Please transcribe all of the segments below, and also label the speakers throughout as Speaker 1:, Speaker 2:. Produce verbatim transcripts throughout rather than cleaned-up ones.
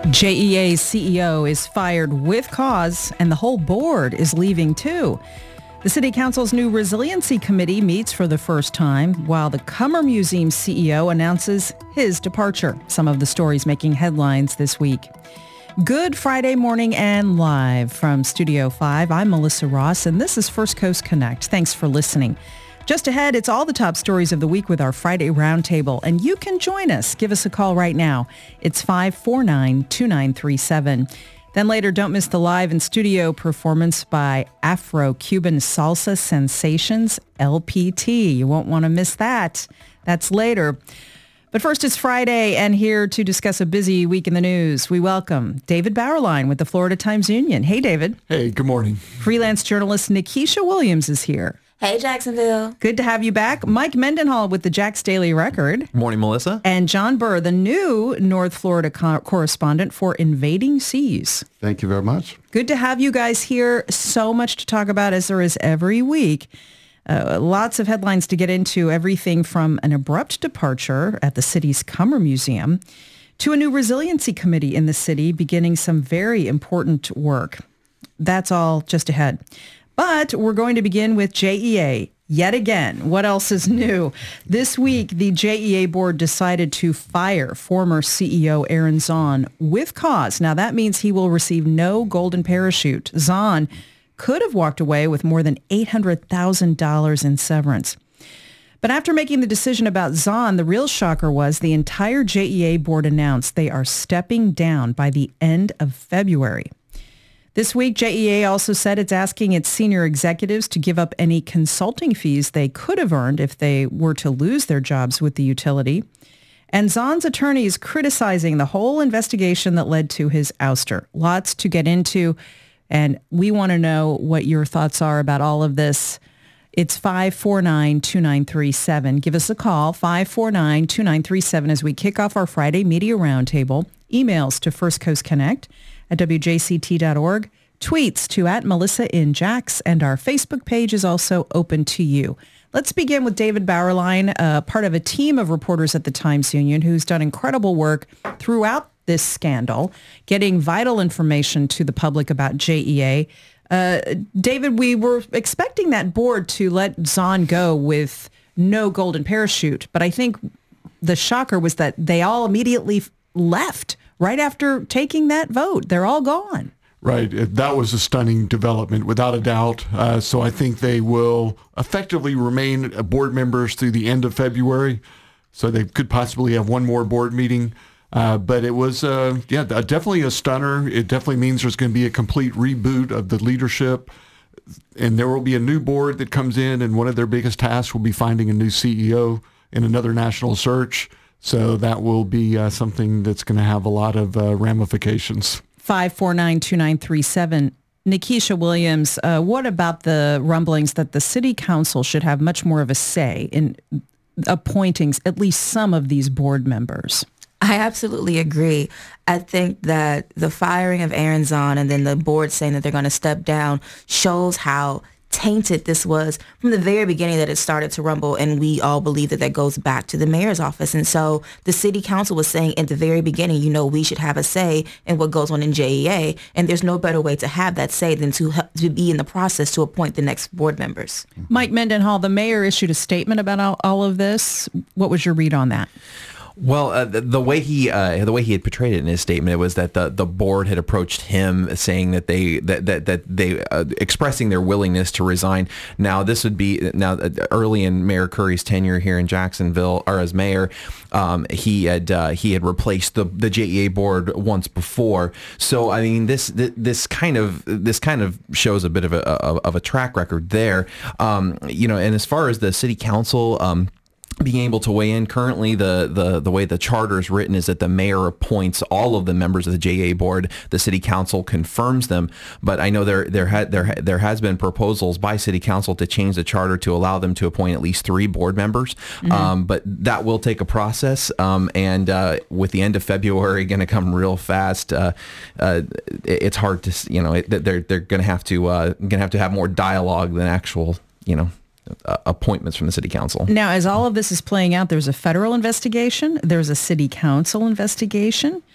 Speaker 1: J E A's C E O is fired with cause, and the whole board is leaving too. The City Council's new Resiliency Committee meets for the first time, while the Cummer Museum C E O announces his departure. Some of the stories making headlines this week. Good Friday morning and live from Studio five. I'm Melissa Ross, and this is First Coast Connect. Thanks for listening. Just ahead, it's all the top stories of the week with our Friday Roundtable, and you can join us. Give us a call right now. It's five four nine, two nine three seven. Then later, don't miss the live and studio performance by Afro-Cuban Salsa Sensations, L P T. You won't want to miss that. That's later. But first, it's Friday, and here to discuss a busy week in the news, we welcome David Bauerlein with the Florida Times-Union. Hey, David.
Speaker 2: Hey, good morning.
Speaker 1: Freelance journalist Nikisha Williams is here.
Speaker 3: Hey, Jacksonville.
Speaker 1: Good to have you back. Mike Mendenhall with the Jax Daily Record.
Speaker 4: Good morning, Melissa.
Speaker 1: And John Burr, the new North Florida co- correspondent for Invading Seas.
Speaker 2: Thank you very much.
Speaker 1: Good to have you guys here. So much to talk about, as there is every week. Uh, lots of headlines to get into, everything from an abrupt departure at the city's Cummer Museum to a new resiliency committee in the city beginning some very important work. That's all just ahead. But we're going to begin with J E A. Yet again, what else is new? This week, the J E A board decided to fire former C E O Aaron Zahn with cause. Now, that means he will receive no golden parachute. Zahn could have walked away with more than eight hundred thousand dollars in severance. But after making the decision about Zahn, the real shocker was the entire J E A board announced they are stepping down by the end of February. This week, J E A also said it's asking its senior executives to give up any consulting fees they could have earned if they were to lose their jobs with the utility. And Zahn's attorney is criticizing the whole investigation that led to his ouster. Lots to get into, and we want to know what your thoughts are about all of this. It's five four nine, two nine three seven. Give us a call, five four nine, two nine three seven, as we kick off our Friday Media Roundtable. Emails to First Coast Connect at W J C T dot org. Tweets to at Melissa in Jax, and our Facebook page is also open to you. Let's begin with David Bauerlein, uh, part of a team of reporters at the Times-Union who's done incredible work throughout this scandal, getting vital information to the public about J E A. Uh, David, we were expecting that board to let Zahn go with no golden parachute, but I think the shocker was that they all immediately left right after taking that vote. They're all gone.
Speaker 2: Right. That was a stunning development, without a doubt. Uh, so I think they will effectively remain board members through the end of February. So they could possibly have one more board meeting. Uh, but it was, uh, yeah, definitely a stunner. It definitely means there's going to be a complete reboot of the leadership. And there will be a new board that comes in, and one of their biggest tasks will be finding a new C E O in another national search. So that will be uh, something that's going to have a lot of uh, ramifications.
Speaker 1: five four nine, two nine three seven. Nikisha Williams, uh, what about the rumblings that the city council should have much more of a say in appointing at least some of these board members?
Speaker 3: I absolutely agree. I think that the firing of Aaron Zahn and then the board saying that they're going to step down shows how tainted this was from the very beginning that it started to rumble, and we all believe that that goes back to the mayor's office. And so the city council was saying at the very beginning, you know, we should have a say in what goes on in J E A, and there's no better way to have that say than to to be in the process to appoint the next board members.
Speaker 1: Mike Mendenhall, the mayor issued a statement about all, all of this. What was your read on that?
Speaker 4: Well, uh, the, the way he uh, the way he had portrayed it in his statement, it was that the, the board had approached him saying that they that that, that they uh, expressing their willingness to resign. Now, this would be now early in Mayor Curry's tenure here in Jacksonville, or as mayor, um, he had uh, he had replaced the the J E A board once before. So, I mean, this this kind of this kind of shows a bit of a of a track record there. Um, you know, and as far as the city council. Um, being able to weigh in. Currently, the, the, the way the charter is written is that the mayor appoints all of the members of the J E A board. The city council confirms them. But I know there there had there there has been proposals by city council to change the charter to allow them to appoint at least three board members. Mm-hmm. Um, but that will take a process. Um, and uh, with the end of February going to come real fast, uh, uh, it's hard to you know it, they're they're going to have to uh, going to have to have more dialogue than actual you know. Uh, appointments from the city council.
Speaker 1: Now, as all of this is playing out, there's a federal investigation. There's a city council investigation.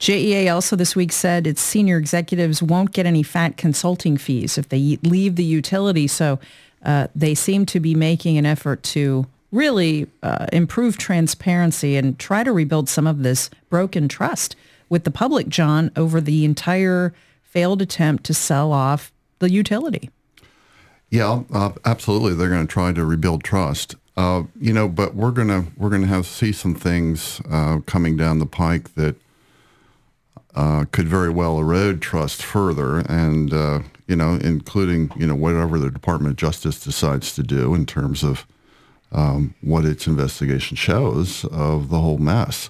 Speaker 1: J E A also this week said its senior executives won't get any fat consulting fees if they leave the utility. So uh, they seem to be making an effort to really uh, improve transparency and try to rebuild some of this broken trust with the public, John, over the entire failed attempt to sell off the utility.
Speaker 5: Yeah, uh, absolutely. They're going to try to rebuild trust. Uh, you know, but we're gonna we're gonna have see some things uh, coming down the pike that uh, could very well erode trust further, and uh, you know, including you know whatever the Department of Justice decides to do in terms of um, what its investigation shows of the whole mess.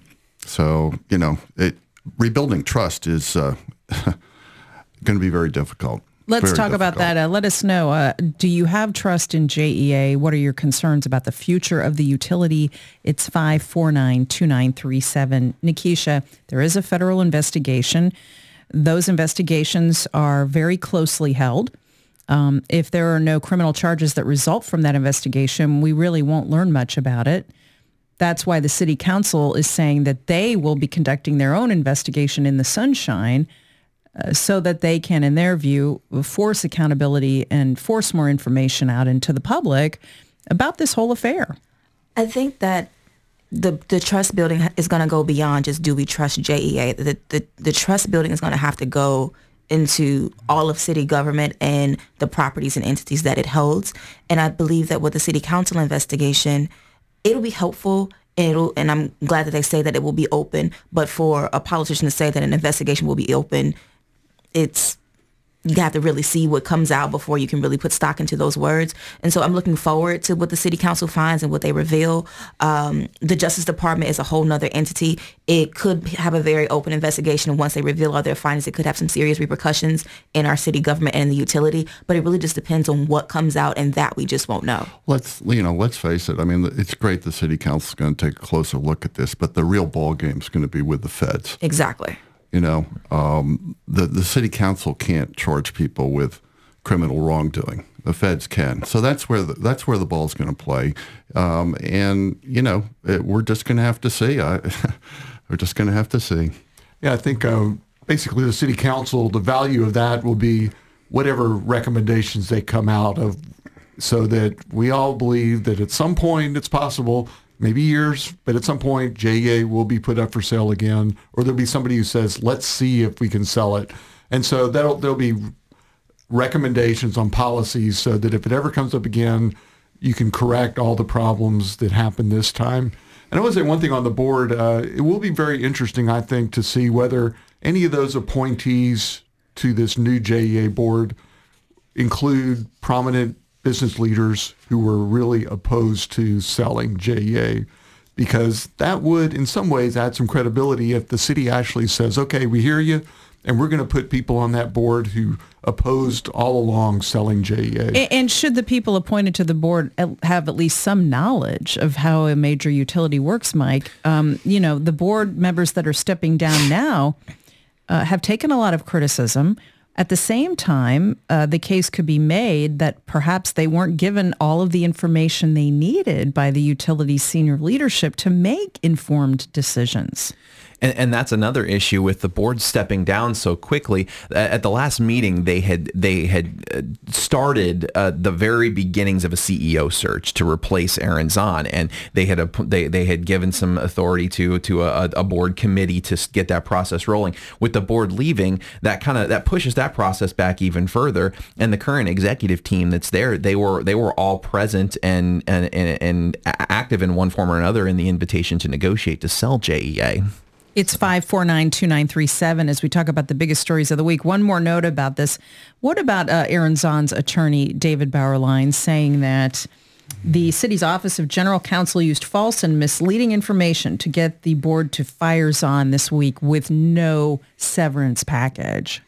Speaker 5: So you know, it rebuilding trust is uh, going to be very difficult.
Speaker 1: Let's
Speaker 5: Very
Speaker 1: talk
Speaker 5: difficult.
Speaker 1: about that. Uh, let us know. Uh, do you have trust in J E A? What are your concerns about the future of the utility? It's five four nine, two nine three seven. Nikisha, there is a federal investigation. Those investigations are very closely held. Um, if there are no criminal charges that result from that investigation, we really won't learn much about it. That's why the city council is saying that they will be conducting their own investigation in the sunshine, Uh, so that they can, in their view, force accountability and force more information out into the public about this whole affair.
Speaker 3: I think that the the trust building is going to go beyond just do we trust J E A. The, the, the trust building is going to have to go into all of city government and the properties and entities that it holds. And I believe that with the city council investigation, it'll be helpful. And, it'll, and I'm glad that they say that it will be open. But for a politician to say that an investigation will be open, it's, you have to really see what comes out before you can really put stock into those words. And so I'm looking forward to what the city council finds and what they reveal. Um, the Justice Department is a whole nother entity. It could have a very open investigation. And once they reveal all their findings, it could have some serious repercussions in our city government and the utility. But it really just depends on what comes out, and that we just won't know.
Speaker 5: Let's, you know, let's face it. I mean, it's great the city council is going to take a closer look at this, but the real ball game is going to be with the feds.
Speaker 3: Exactly.
Speaker 5: You know, um, the, the city council can't charge people with criminal wrongdoing. The feds can. So that's where the, that's where the ball's going to play. Um, and, you know, it, we're just going to have to see. I, we're just going to have to see.
Speaker 2: Yeah, I think uh, basically the city council, the value of that will be whatever recommendations they come out of, so that we all believe that at some point it's possible, maybe years, but at some point J E A will be put up for sale again, or there'll be somebody who says, let's see if we can sell it. And so that'll, there'll be recommendations on policies so that if it ever comes up again, you can correct all the problems that happened this time. And I want to say one thing on the board. Uh, it will be very interesting, I think, to see whether any of those appointees to this new J E A board include prominent business leaders who were really opposed to selling J E A, because that would in some ways add some credibility if the city actually says, okay, we hear you, and we're going to put people on that board who opposed all along selling J E A.
Speaker 1: And, and should the people appointed to the board have at least some knowledge of how a major utility works, Mike? Um, you know, the board members that are stepping down now uh, have taken a lot of criticism. At the same time, uh, the case could be made that perhaps they weren't given all of the information they needed by the utility senior leadership to make informed decisions.
Speaker 4: And, and that's another issue with the board stepping down so quickly. At the last meeting, they had they had started uh, the very beginnings of a C E O search to replace Aaron Zahn, and they had a, they they had given some authority to to a, a board committee to get that process rolling. With the board leaving, that kind of that pushes that process back even further. And the current executive team that's there, they were they were all present and and and, and active in one form or another in the invitation to negotiate to sell J E A.
Speaker 1: It's five four nine, two nine three seven as we talk about the biggest stories of the week. One more note about this. What about uh, Aaron Zahn's attorney, David Bauerlein, saying that the city's Office of General Counsel used false and misleading information to get the board to fire Zahn this week with no severance package?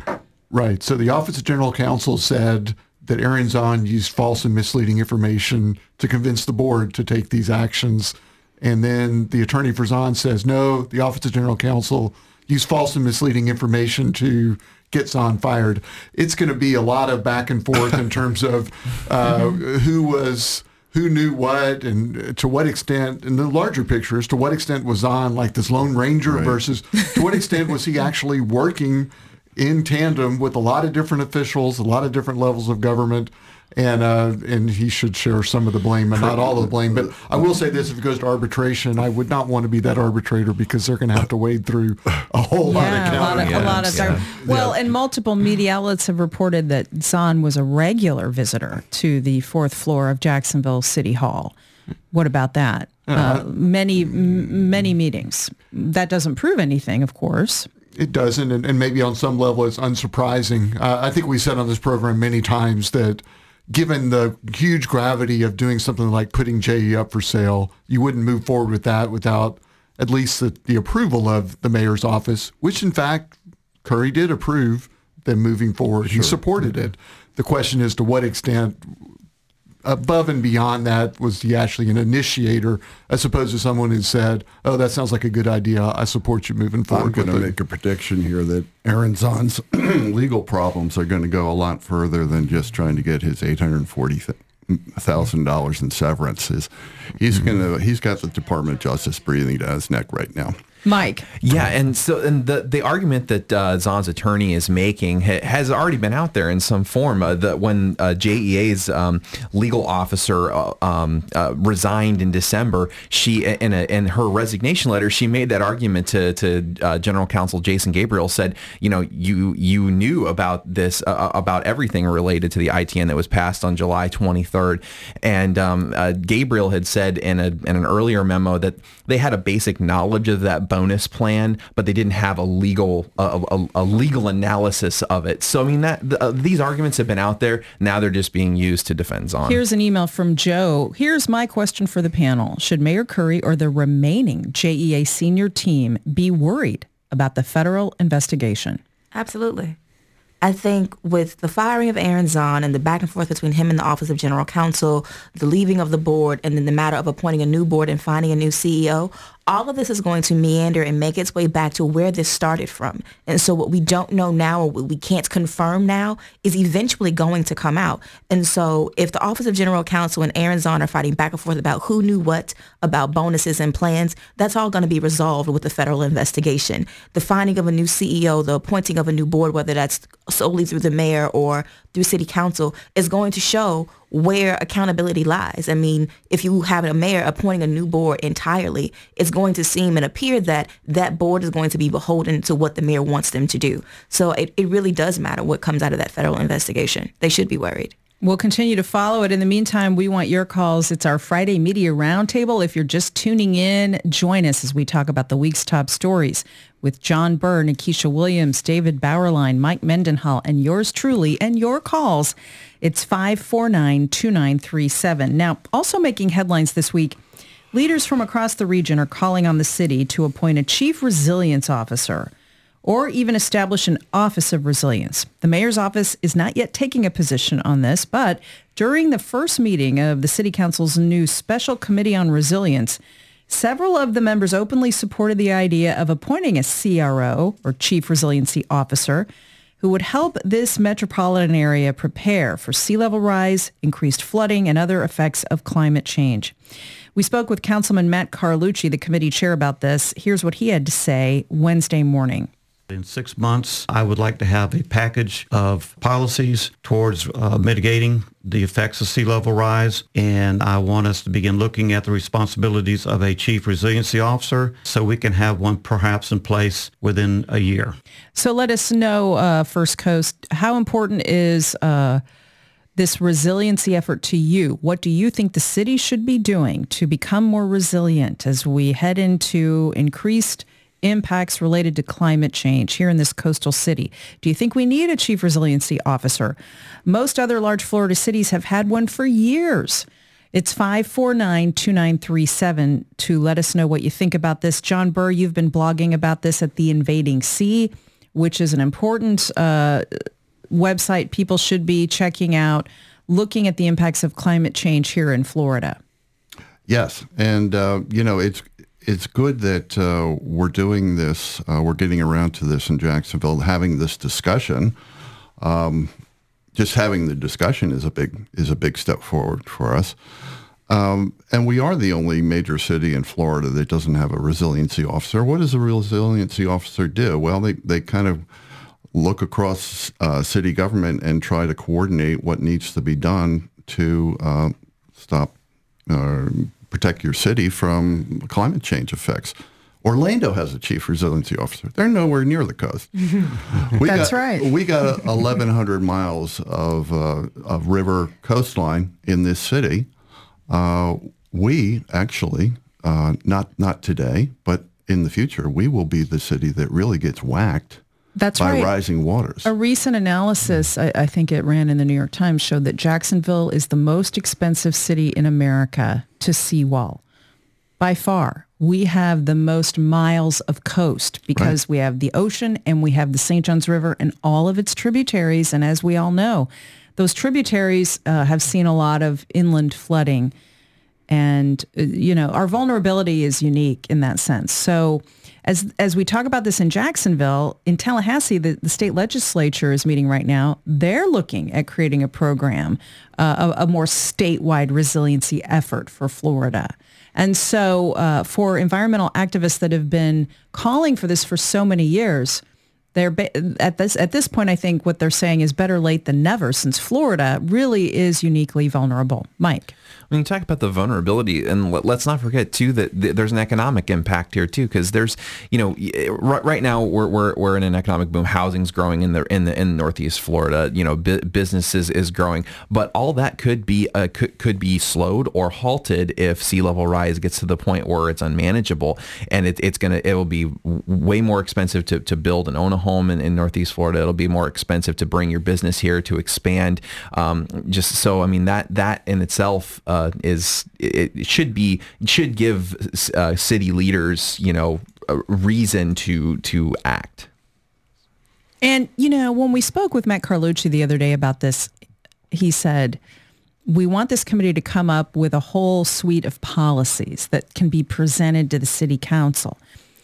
Speaker 2: Right. So the Office of General Counsel said that Aaron Zahn used false and misleading information to convince the board to take these actions. And then the attorney for Zahn says, no, the Office of General Counsel used false and misleading information to get Zahn fired. It's going to be a lot of back and forth in terms of uh, who was who knew what and to what extent, and the larger picture is to what extent was Zahn like this Lone Ranger
Speaker 5: Right.
Speaker 2: versus to what extent was he actually working in tandem with a lot of different officials, a lot of different levels of government, and uh, and he should share some of the blame and not all of the blame. But I will say this, if it goes to arbitration, I would not want to be that arbitrator because they're going to have to wade through a whole lot of
Speaker 1: Yeah, a lot of,
Speaker 2: counting.
Speaker 1: a lot of
Speaker 4: Yeah.
Speaker 1: Well, and multiple media outlets have reported that Zahn was a regular visitor to the fourth floor of Jacksonville City Hall. What about that? Uh, many, m- many meetings. That doesn't prove anything, of course.
Speaker 2: It doesn't, and, and maybe on some level it's unsurprising. Uh, I think we said on this program many times that given the huge gravity of doing something like putting J E up for sale, you wouldn't move forward with that without at least the, the approval of the mayor's office, which in fact Curry did approve them moving forward. He supported it. The question is to what extent above and beyond that was he actually an initiator as opposed to someone who said, oh, that sounds like a good idea. I support you moving forward.
Speaker 5: I'm going to
Speaker 2: with it."
Speaker 5: make a prediction here that Aaron Zahn's legal problems are going to go a lot further than just trying to get his eight hundred forty thousand dollars in severance. Is he's going to he's got the Department of Justice breathing down his neck right now.
Speaker 1: Mike.
Speaker 4: Yeah, and so and the the argument that uh, Zahn's attorney is making ha- has already been out there in some form. Uh, that when uh, J E A's um, legal officer uh, um, uh, resigned in December, she in a in her resignation letter she made that argument to to uh, General Counsel Jason Gabriel. Said, you know, you you knew about this uh, about everything related to the I T N that was passed on July twenty-third, and um, uh, Gabriel had said in a in an earlier memo that they had a basic knowledge of that bonus plan, but they didn't have a legal a, a, a legal analysis of it. So I mean that the, uh, these arguments have been out there. Now they're just being used to defend Zahn.
Speaker 1: Here's an email from Joe. Here's my question for the panel. Should Mayor Curry or the remaining J E A senior team be worried about the federal investigation?
Speaker 3: Absolutely. I think with the firing of Aaron Zahn and the back and forth between him and the Office of General Counsel, the leaving of the board, and then the matter of appointing a new board and finding a new C E O, all of this is going to meander and make its way back to where this started from. And so what we don't know now, or what we can't confirm now, is eventually going to come out. And so if the Office of General Counsel and Aaron Zahn are fighting back and forth about who knew what about bonuses and plans, that's all going to be resolved with the federal investigation. The finding of a new C E O, the appointing of a new board, whether that's solely through the mayor or through city council, is going to show where accountability lies. I mean, if you have a mayor appointing a new board entirely, it's going to seem and appear that that board is going to be beholden to what the mayor wants them to do. So it, it really does matter what comes out of that federal investigation. They should be worried.
Speaker 1: We'll continue to follow it. In the meantime, we want your calls. It's our Friday Media Roundtable. If you're just tuning in, join us as we talk about the week's top stories with John Burr, Nikisha Williams, David Bauerlein, Mike Mendenhall, and yours truly, and your calls. It's five four nine, two nine three seven. Now, also making headlines this week, leaders from across the region are calling on the city to appoint a chief resilience officer or even establish an office of resilience. The mayor's office is not yet taking a position on this, but during the first meeting of the city council's new special committee on resilience, several of the members openly supported the idea of appointing a C R O, or chief resiliency officer, who would help this metropolitan area prepare for sea level rise, increased flooding, and other effects of climate change. We spoke with Councilman Matt Carlucci, the committee chair, about this. Here's what he had to say Wednesday morning.
Speaker 6: In six months, I would like to have a package of policies towards uh, mitigating the effects of sea level rise, and I want us to begin looking at the responsibilities of a chief resiliency officer so we can have one perhaps in place within a year.
Speaker 1: So let us know, uh, First Coast, how important is uh, this resiliency effort to you? What do you think the city should be doing to become more resilient as we head into increased impacts related to climate change here in this coastal city? Do you think we need a chief resiliency officer? Most other large Florida cities have had one for years. It's five four nine, two nine three seven to let us know what you think about this. John Burr, you've been blogging about this at The Invading Sea, which is an important uh, website people should be checking out, looking at the impacts of climate change here in Florida.
Speaker 5: Yes, and uh, you know, it's It's good that uh, we're doing this, uh, we're getting around to this in Jacksonville, having this discussion. Um, just having the discussion is a big is a big step forward for us. Um, and we are the only major city in Florida that doesn't have a resiliency officer. What does a resiliency officer do? Well, they, they kind of look across uh, city government and try to coordinate what needs to be done to uh, stop or protect your city from climate change effects. Orlando has a chief resiliency officer. They're nowhere near the coast. We
Speaker 1: That's
Speaker 5: got,
Speaker 1: right.
Speaker 5: We got eleven hundred miles of, uh, of river coastline in this city. Uh, we actually, uh, not not today, but in the future, we will be the city that really gets whacked
Speaker 1: That's
Speaker 5: by
Speaker 1: right.
Speaker 5: rising waters.
Speaker 1: A recent analysis, I, I think it ran in the New York Times, showed that Jacksonville is the most expensive city in America to seawall. By far. We have the most miles of coast because right. we have the ocean and we have the Saint Johns River and all of its tributaries. And as we all know, those tributaries uh, have seen a lot of inland flooding. And, uh, you know, our vulnerability is unique in that sense. So as as we talk about this in Jacksonville, in Tallahassee, the, the state legislature is meeting right now. They're looking at creating a program, uh, a, a more statewide resiliency effort for Florida. And so uh, for environmental activists that have been calling for this for so many years, they're ba- at this at this point, I think what they're saying is better late than never, since Florida really is uniquely vulnerable. Mike.
Speaker 4: When you talk about the vulnerability, and let's not forget too that there's an economic impact here too, because there's, you know, right now we're we're we're in an economic boom. Housing's growing in the in the in Northeast Florida. You know, bu- businesses is growing, but all that could be uh, could could be slowed or halted if sea level rise gets to the point where it's unmanageable, and it, it's gonna it will be way more expensive to, to build and own a home in, in Northeast Florida. It'll be more expensive to bring your business here, to expand. Um, just so I mean that that in itself. Uh, Uh, is it should be should give uh, city leaders, you know, a reason to to act.
Speaker 1: And you know, when we spoke with Matt Carlucci the other day about this, he said, we want this committee to come up with a whole suite of policies that can be presented to the city council.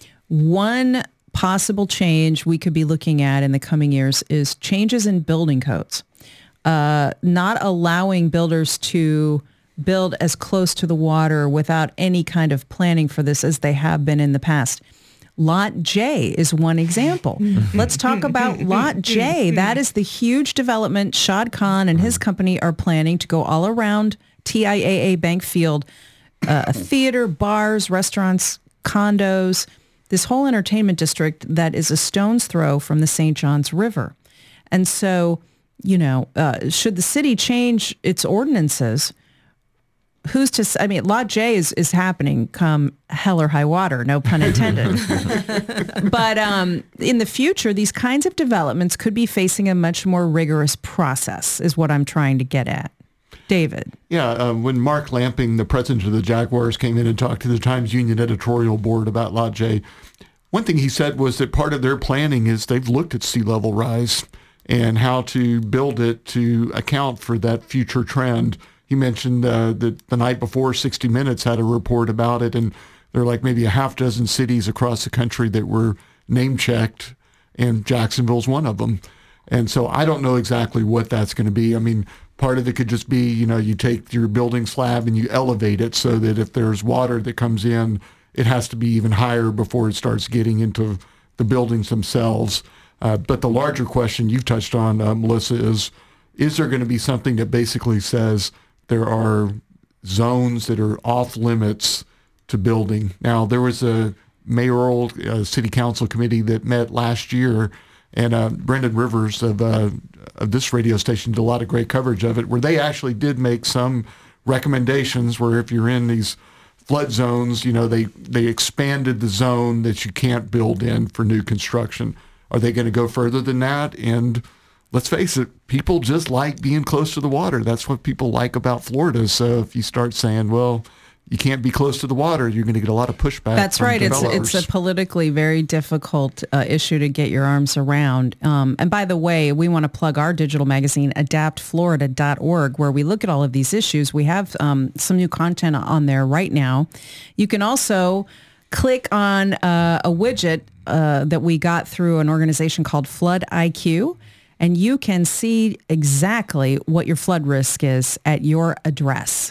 Speaker 1: One possible change we could be looking at in the coming years is changes in building codes, uh, not allowing builders to build as close to the water without any kind of planning for this as they have been in the past. Lot J is one example. Let's talk about Lot J. That is the huge development Shad Khan and his company are planning to go all around T I A A Bank Field, uh, a theater, bars, restaurants, condos, this whole entertainment district that is a stone's throw from the Saint Johns River. And so, you know, uh, should the city change its ordinances, who's to say? I mean, Lot J is, is happening come hell or high water, no pun intended. But um, in the future, these kinds of developments could be facing a much more rigorous process, is what I'm trying to get at. David.
Speaker 2: Yeah, uh, when Mark Lamping, the president of the Jaguars, came in and talked to the Times Union editorial board about Lot J, one thing he said was that part of their planning is they've looked at sea level rise and how to build it to account for that future trend. He mentioned uh, that the night before, sixty minutes had a report about it, and there are like maybe a half dozen cities across the country that were name-checked, and Jacksonville's one of them. And so I don't know exactly what that's going to be. I mean, part of it could just be, you know, you take your building slab and you elevate it so that if there's water that comes in, it has to be even higher before it starts getting into the buildings themselves. Uh, but the larger question you've touched on, uh, Melissa, is, is there going to be something that basically says there are zones that are off limits to building? Now, there was a mayoral uh, city council committee that met last year, and uh, Brendan Rivers of, uh, of this radio station did a lot of great coverage of it, where they actually did make some recommendations where if you're in these flood zones, you know, they, they expanded the zone that you can't build in for new construction. Are they going to go further than that? And let's face it, people just like being close to the water. That's what people like about Florida. So if you start saying, well, you can't be close to the water, you're going to get a lot of pushback.
Speaker 1: That's
Speaker 2: from
Speaker 1: right. It's
Speaker 2: developers.
Speaker 1: it's a politically very difficult uh, issue to get your arms around. Um, and by the way, we want to plug our digital magazine, adapt florida dot org, where we look at all of these issues. We have um, some new content on there right now. You can also click on uh, a widget uh, that we got through an organization called Flood I Q, and you can see exactly what your flood risk is at your address.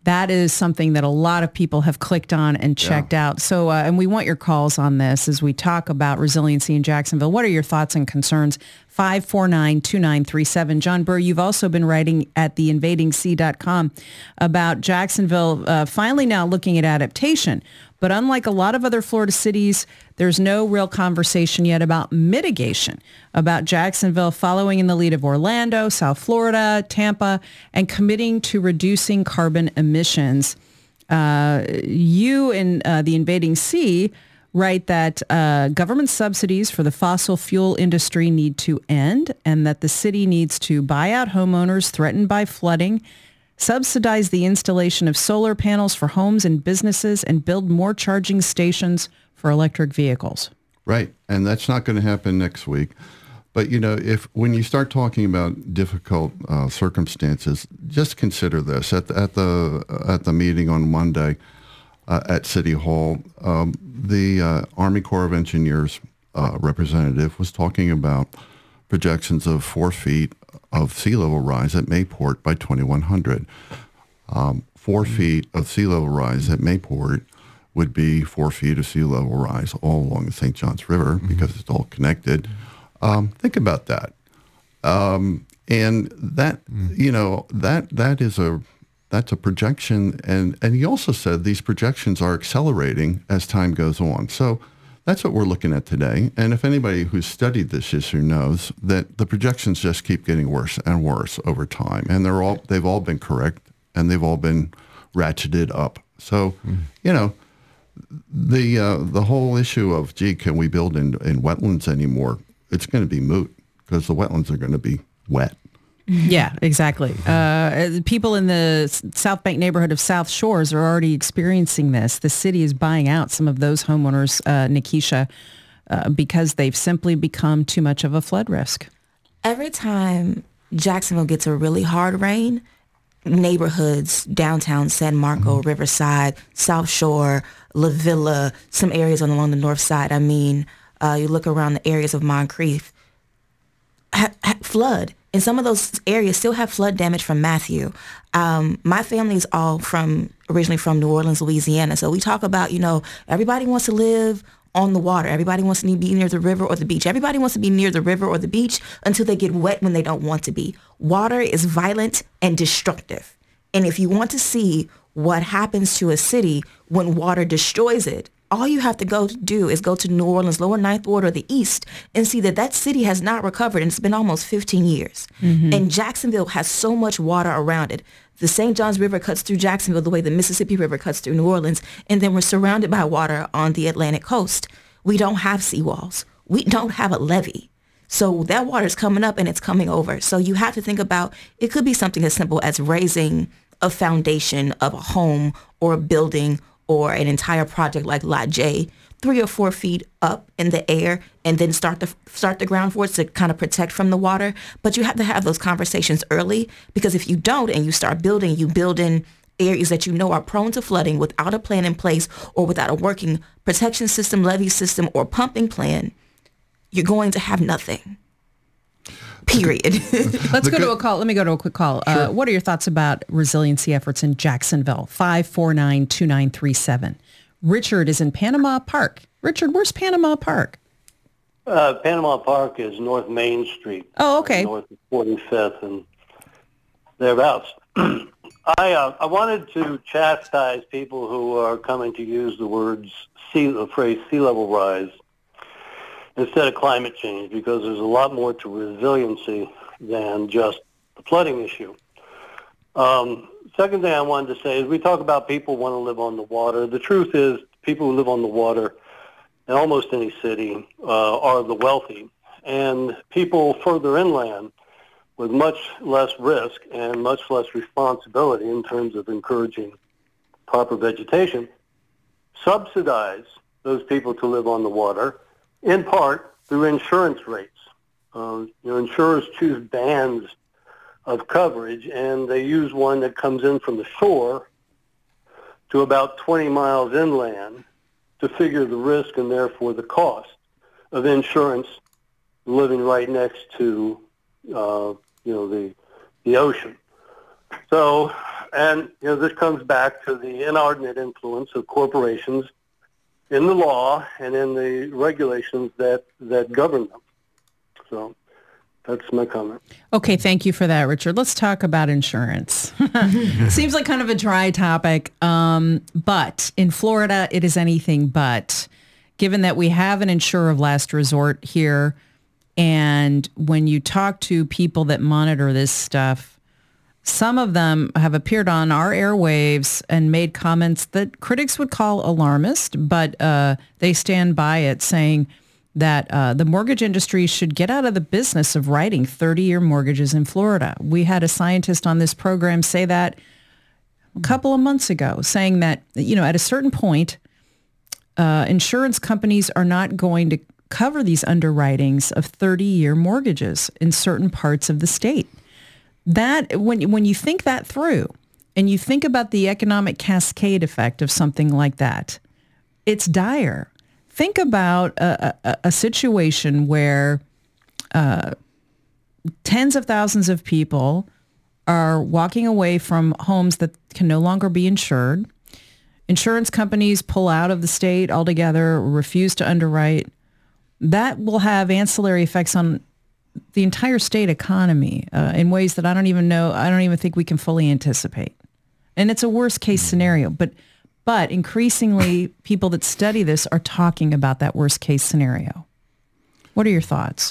Speaker 1: that is something that a lot of people have clicked on and checked yeah. out. So, uh, and we want your calls on this as we talk about resiliency in Jacksonville. What are your thoughts and concerns? five four nine, two nine three seven. John Burr, you've also been writing at the invading sea dot com about Jacksonville uh, finally now looking at adaptation. But unlike a lot of other Florida cities, there's no real conversation yet about mitigation, about Jacksonville following in the lead of Orlando, South Florida, Tampa, and committing to reducing carbon emissions. Uh, you in uh, the Invading Sea write that uh, government subsidies for the fossil fuel industry need to end and that the city needs to buy out homeowners threatened by flooding, subsidize the installation of solar panels for homes and businesses, and build more charging stations for electric vehicles.
Speaker 5: Right. And that's not going to happen next week. But, you know, if when you start talking about difficult uh, circumstances, just consider this. At the, at the, uh, at the meeting on Monday uh, at City Hall, um, the uh, Army Corps of Engineers uh, representative was talking about projections of four feet of sea level rise at Mayport by twenty-one hundred. Um, four mm-hmm. feet of sea level rise at Mayport would be four feet of sea level rise all along the Saint Johns River mm-hmm. because it's all connected. Um, think about that. Um, and that, mm. you know, that that is a that's a projection. And, and he also said these projections are accelerating as time goes on. So that's what we're looking at today. And if anybody who's studied this issue knows that the projections just keep getting worse and worse over time. And they're all they've all been correct and they've all been ratcheted up. So, mm. you know, the uh, the whole issue of, gee, can we build in, in wetlands anymore? It's going to be moot because the wetlands are going to be wet.
Speaker 1: Yeah, exactly. Uh, people in the South Bank neighborhood of South Shores are already experiencing this. The city is buying out some of those homeowners, uh, Nikisha, uh, because they've simply become too much of a flood risk.
Speaker 3: Every time Jacksonville gets a really hard rain, neighborhoods, downtown San Marco, mm-hmm. Riverside, South Shore, La Villa, some areas on along the north side, I mean, uh, you look around the areas of Moncrief, ha- ha- flood. And some of those areas still have flood damage from Matthew. Um, my family's all from, originally from New Orleans, Louisiana. So we talk about, you know, everybody wants to live on the water. Everybody wants to be near the river or the beach. Everybody wants to be near the river or the beach until they get wet when they don't want to be. Water is violent and destructive. And if you want to see what happens to a city when water destroys it, all you have to go to do is go to New Orleans, Lower Ninth Ward, or the East, and see that that city has not recovered, and it's been almost fifteen years. Mm-hmm. And Jacksonville has so much water around it. The Saint Johns River cuts through Jacksonville the way the Mississippi River cuts through New Orleans, and then we're surrounded by water on the Atlantic coast. We don't have seawalls. We don't have a levee. So that water is coming up, and it's coming over. So you have to think about, it could be something as simple as raising a foundation of a home or a building or an entire project like Lot J, three or four feet up in the air, and then start the start the ground for it to kind of protect from the water. But you have to have those conversations early, because if you don't and you start building, you build in areas that you know are prone to flooding without a plan in place or without a working protection system, levee system, or pumping plan, you're going to have nothing. Period.
Speaker 1: Let's go to a call. Let me go to a quick call. Sure. Uh, what are your thoughts about resiliency efforts in Jacksonville? five four nine, two nine three seven. Richard is in Panama Park. Richard, where's Panama Park?
Speaker 7: Uh, Panama Park is North Main Street.
Speaker 1: Oh, okay.
Speaker 7: North of forty-fifth and thereabouts. I uh, I wanted to chastise people who are coming to use the words sea, the phrase sea level rise instead of climate change, because there's a lot more to resiliency than just the flooding issue. Um, second thing I wanted to say is we talk about people want to live on the water. The truth is people who live on the water in almost any city uh, are the wealthy. And people further inland with much less risk and much less responsibility in terms of encouraging proper vegetation subsidize those people to live on the water, in part through insurance rates. Uh, you know, insurers choose bands of coverage, and they use one that comes in from the shore to about twenty miles inland to figure the risk and therefore the cost of insurance living right next to, uh, you know, the the ocean. So And you know, this comes back to the inordinate influence of corporations in the law and in the regulations that, that govern them. So that's my comment.
Speaker 1: Okay, thank you for that, Richard. Let's talk about insurance. Seems like kind of a dry topic, um, but in Florida, it is anything but. Given that we have an insurer of last resort here, and when you talk to people that monitor this stuff, some of them have appeared on our airwaves and made comments that critics would call alarmist, but uh, they stand by it, saying that uh, the mortgage industry should get out of the business of writing thirty-year mortgages in Florida. We had a scientist on this program say that a couple of months ago, saying that, you know, at a certain point, uh, insurance companies are not going to cover these underwritings of thirty-year mortgages in certain parts of the state. That when when you think that through and you think about the economic cascade effect of something like that, it's dire. Think about a, a, a situation where uh, tens of thousands of people are walking away from homes that can no longer be insured. Insurance companies pull out of the state altogether, refuse to underwrite. That will have ancillary effects on the entire state economy uh, in ways that I don't even know, I don't even think we can fully anticipate. And it's a worst case scenario, but but increasingly people that study this are talking about that worst case scenario. What are your thoughts?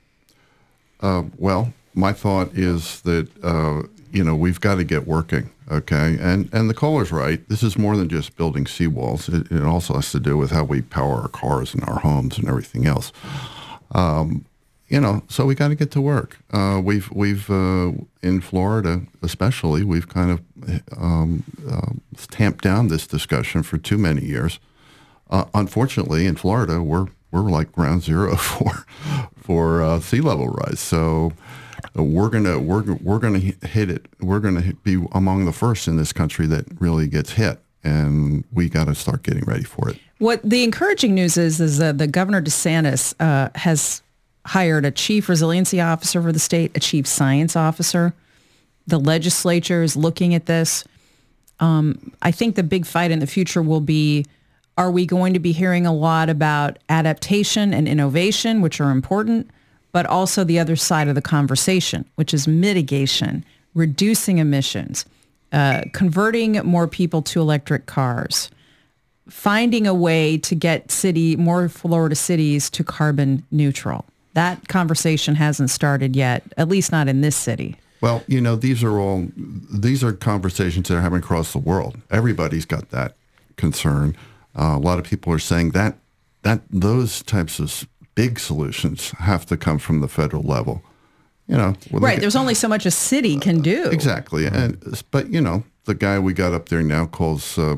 Speaker 5: Uh, well, my thought is that, uh, you know, we've got to get working, okay? And and the caller's right. This is more than just building seawalls. It, it also has to do with how we power our cars and our homes and everything else. Um, You know, so we got to get to work. Uh, we've we've uh, in Florida, especially, we've kind of um, uh, tamped down this discussion for too many years. Uh, unfortunately, in Florida, we're we're like ground zero for for uh, sea level rise. So uh, we're gonna we're we're gonna hit it. We're gonna be among the first in this country that really gets hit, and we got to start getting ready for it.
Speaker 1: What the encouraging news is is uh, the Governor DeSantis uh, has hired a chief resiliency officer for the state, a chief science officer. The legislature is looking at this. Um, I think the big fight in the future will be, are we going to be hearing a lot about adaptation and innovation, which are important, but also the other side of the conversation, which is mitigation, reducing emissions, uh, converting more people to electric cars, finding a way to get city, more Florida cities to carbon neutral. That conversation hasn't started yet, at least not in this city.
Speaker 5: Well, you know, these are all, these are conversations that are happening across the world. Everybody's got that concern. Uh, a lot of people are saying that, that those types of big solutions have to come from the federal level. You know,
Speaker 1: right. There's only so much a city can do.
Speaker 5: Uh, exactly. And, but, you know, the guy we got up there now calls uh,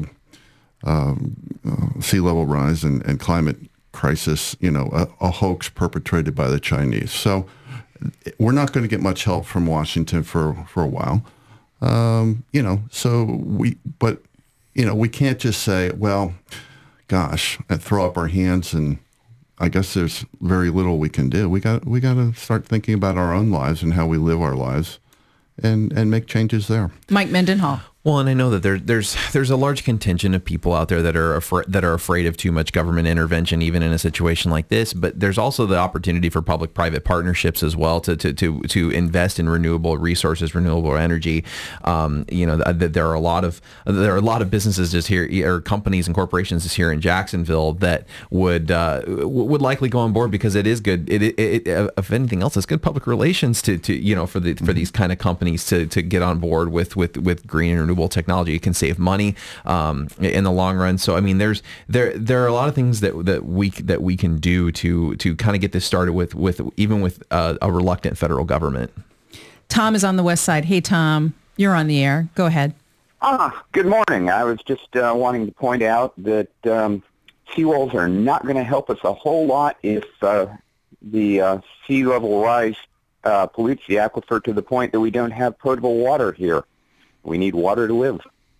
Speaker 5: um, uh, sea level rise and, and climate crisis, you know, a, a hoax perpetrated by the Chinese. So we're not going to get much help from Washington for, for a while. Um, you know, so we, but, you know, we can't just say, well, gosh, and throw up our hands and I guess there's very little we can do. We got we got to start thinking about our own lives and how we live our lives and, and make changes there.
Speaker 1: Mike Mendenhall.
Speaker 4: Well, and I know that there, there's there's a large contingent of people out there that are afraid that are afraid of too much government intervention, even in a situation like this. But there's also the opportunity for public-private partnerships as well to to to, to invest in renewable resources, renewable energy. Um, you know, th- there are a lot of there are a lot of businesses just here, or companies and corporations just here in Jacksonville that would uh, would likely go on board because it is good. It, it, it if anything else, it's good public relations to to you know for the for these kind of companies to to get on board with with with green and renewable technology. It can save money um, in the long run. So I mean, there's there there are a lot of things that that we that we can do to to kind of get this started with with even with uh, a reluctant federal government.
Speaker 1: Tom is on the west side. Hey, Tom, you're on the air. Go ahead.
Speaker 8: Ah, good morning. I was just uh, wanting to point out that um, seawalls are not going to help us a whole lot if uh, the uh, sea level rise uh, pollutes the aquifer to the point that we don't have potable water here. We need water to live.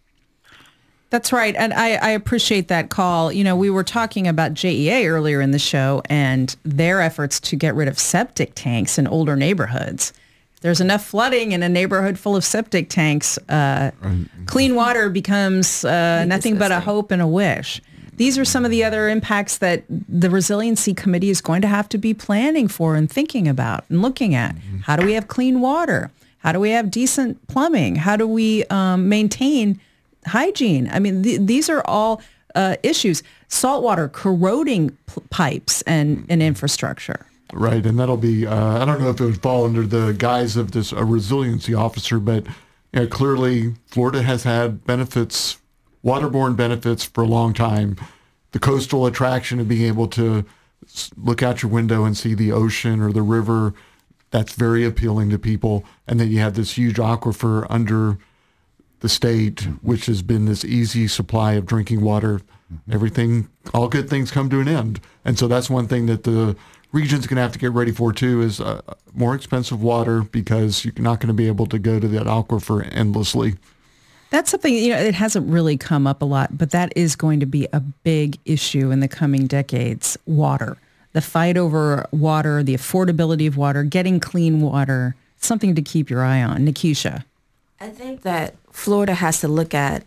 Speaker 1: That's right. And I, I appreciate that call. You know, we were talking about J E A earlier in the show and their efforts to get rid of septic tanks in older neighborhoods. If there's enough flooding in a neighborhood full of septic tanks, uh, clean water becomes uh, nothing but a hope and a wish. These are some of the other impacts that the Resiliency Committee is going to have to be planning for and thinking about and looking at. Mm-hmm. How do we have clean water? How do we have decent plumbing? How do we um, maintain hygiene? I mean, th- these are all uh, issues. Saltwater corroding p- pipes and, and infrastructure.
Speaker 2: Right, and that'll be, uh, I don't know if it would fall under the guise of this a resiliency officer, but you know, clearly Florida has had benefits, waterborne benefits for a long time. The coastal attraction of being able to look out your window and see the ocean or the river, that's very appealing to people. And then you have this huge aquifer under the state, which has been this easy supply of drinking water. Everything, all good things come to an end. And so that's one thing that the region's going to have to get ready for too, is uh, more expensive water, because you're not going to be able to go to that aquifer endlessly.
Speaker 1: That's something, you know, it hasn't really come up a lot, but that is going to be a big issue in the coming decades. Water, the fight over water, the affordability of water, getting clean water, something to keep your eye on. Nikisha.
Speaker 3: I think that Florida has to look at,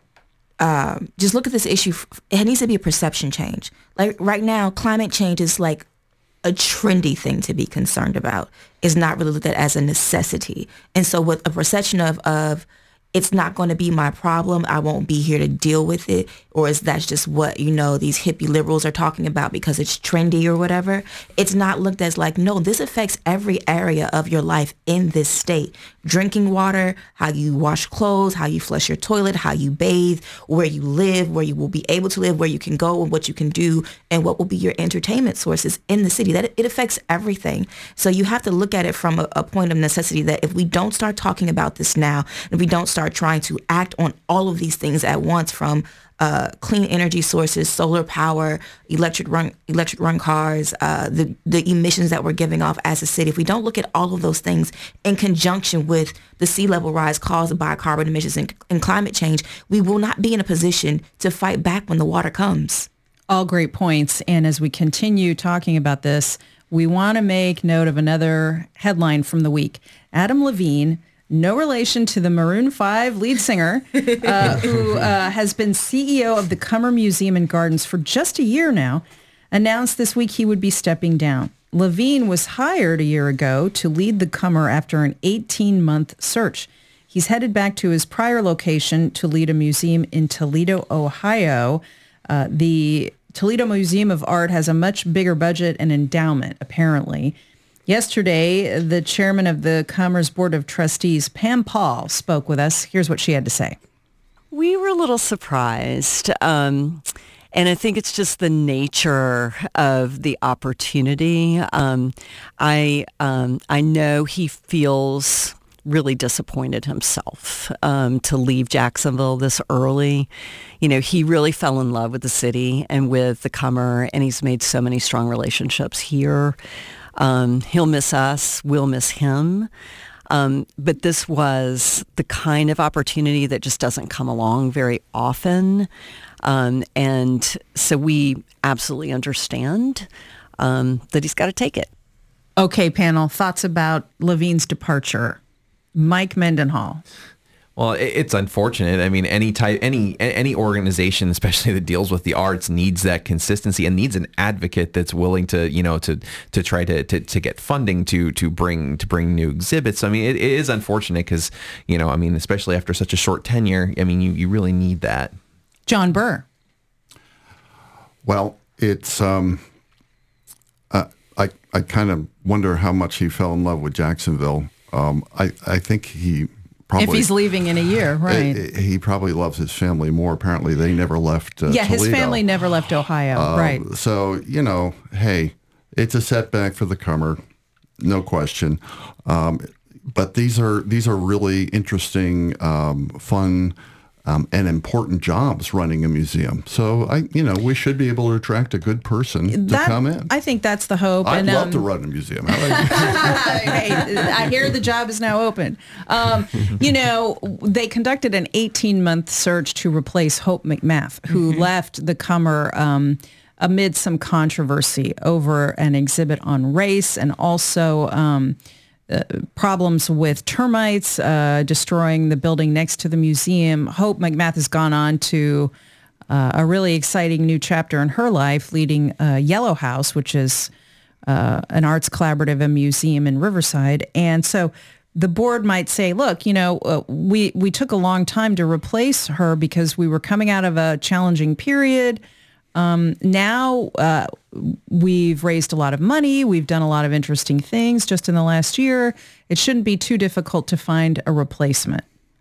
Speaker 3: um, just look at this issue. It needs to be a perception change. Like right now, climate change is like a trendy thing to be concerned about. It's not really looked at as a necessity. And so with a perception of, of it's not going to be my problem, I won't be here to deal with it, or is that just what, you know, these hippie liberals are talking about because it's trendy or whatever. It's not looked as like, no, this affects every area of your life in this state. Drinking water, how you wash clothes, how you flush your toilet, how you bathe, where you live, where you will be able to live, where you can go and what you can do, and what will be your entertainment sources in the city. That it affects everything. So you have to look at it from a, a point of necessity, that if we don't start talking about this now, if we don't start trying to act on all of these things at once, from uh, clean energy sources, solar power, electric run electric run cars, uh, the the emissions that we're giving off as a city. If we don't look at all of those things in conjunction with the sea level rise caused by carbon emissions and, and climate change, we will not be in a position to fight back when the water comes.
Speaker 1: All great points. And as we continue talking about this, we want to make note of another headline from the week. Adam Levine, no relation to the Maroon five lead singer, uh, who uh, has been C E O of the Cummer Museum and Gardens for just a year now, announced this week he would be stepping down. Levine was hired a year ago to lead the Cummer after an eighteen-month search. He's headed back to his prior location to lead a museum in Toledo, Ohio. Uh, the Toledo Museum of Art has a much bigger budget and endowment, apparently. Yesterday, the chairman of the Cummer's Board of Trustees, Pam Paul, spoke with us. Here's what she had to say.
Speaker 9: We were a little surprised, um, and I think it's just the nature of the opportunity. Um, I um, I know he feels really disappointed himself um, to leave Jacksonville this early. You know, he really fell in love with the city and with the Cummer, and he's made so many strong relationships here. Um, he'll miss us. We'll miss him. Um, but this was the kind of opportunity that just doesn't come along very often. Um, and so we absolutely understand um, that he's got to take it.
Speaker 1: Okay, panel, thoughts about Levine's departure. Mike Mendenhall.
Speaker 4: Well, it's unfortunate. I mean, any type, any any organization, especially that deals with the arts, needs that consistency and needs an advocate that's willing to, you know, to to try to to, to get funding to to bring to bring new exhibits. I mean, it, it is unfortunate because, you know, I mean, especially after such a short tenure, I mean, you, you really need that.
Speaker 1: John Burr.
Speaker 5: Well, it's um, uh, I I kind of wonder how much he fell in love with Jacksonville. Um, I I think he. Probably,
Speaker 1: if he's leaving in a year, right?
Speaker 5: Uh, he probably loves his family more. Apparently, they never left uh,
Speaker 1: Yeah,
Speaker 5: Toledo.
Speaker 1: his family never left Ohio,
Speaker 5: uh,
Speaker 1: right.
Speaker 5: So, you know, hey, it's a setback for the Cummer, no question. Um, but these are these are really interesting, um, fun, um, and important jobs running a museum. So, I, you know, we should be able to attract a good person to
Speaker 1: that,
Speaker 5: come in.
Speaker 1: I think that's the hope.
Speaker 5: I'd
Speaker 1: and,
Speaker 5: love
Speaker 1: um,
Speaker 5: to run a museum. I like
Speaker 1: hey, I hear the job is now open. Um, you know, they conducted an eighteen-month search to replace Hope McMath, who mm-hmm. left the Cummer um, amid some controversy over an exhibit on race and also um, uh, problems with termites uh, destroying the building next to the museum. Hope McMath has gone on to uh, a really exciting new chapter in her life, leading uh, Yellow House, which is uh, an arts collaborative and museum in Riverside. And so the board might say, look, you know, uh, we, we took a long time to replace her because we were coming out of a challenging period. Um, now uh, we've raised a lot of money. We've done a lot of interesting things just in the last year. It shouldn't be too difficult to find a replacement.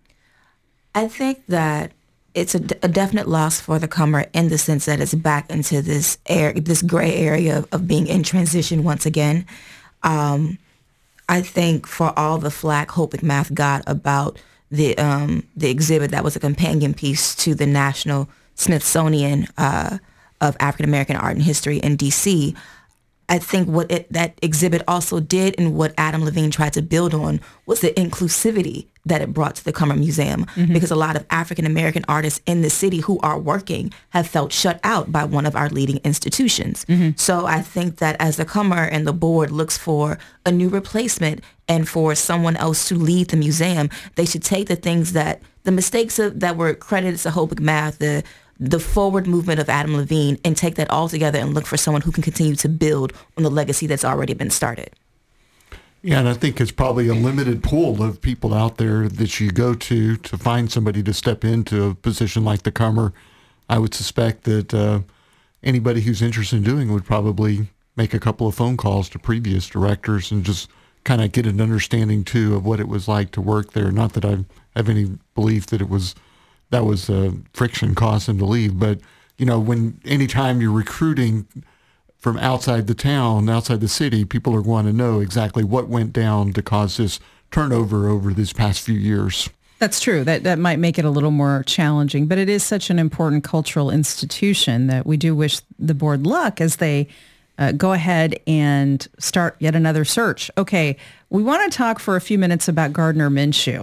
Speaker 3: I think that it's a, a definite loss for the Cummer in the sense that it's back into this air, this gray area of, of being in transition once again. Um, I think for all the flack Hope McMath got about the um, the exhibit that was a companion piece to the National Smithsonian uh, of African American Art and History in D C, I think what it, that exhibit also did and what Adam Levine tried to build on was the inclusivity that it brought to the Cummer Museum, mm-hmm. because a lot of African American artists in the city who are working have felt shut out by one of our leading institutions. Mm-hmm. So I think that as the Cummer and the board looks for a new replacement and for someone else to lead the museum, they should take the things that, the mistakes of, that were credited to Hope McMath, the the forward movement of Adam Levine, and take that all together and look for someone who can continue to build on the legacy that's already been started.
Speaker 2: Yeah, and I think it's probably a limited pool of people out there that you go to to find somebody to step into a position like the Cummer. I would suspect that uh, anybody who's interested in doing it would probably make a couple of phone calls to previous directors and just kind of get an understanding, too, of what it was like to work there. Not that I have any belief that it was that was uh, friction caused them to leave. But, you know, when anytime you're recruiting from outside the town, outside the city, people are going to know exactly what went down to cause this turnover over these past few years.
Speaker 1: That's true. That that might make it a little more challenging, but it is such an important cultural institution that we do wish the board luck as they uh, go ahead and start yet another search. Okay, we want to talk for a few minutes about Gardner Minshew.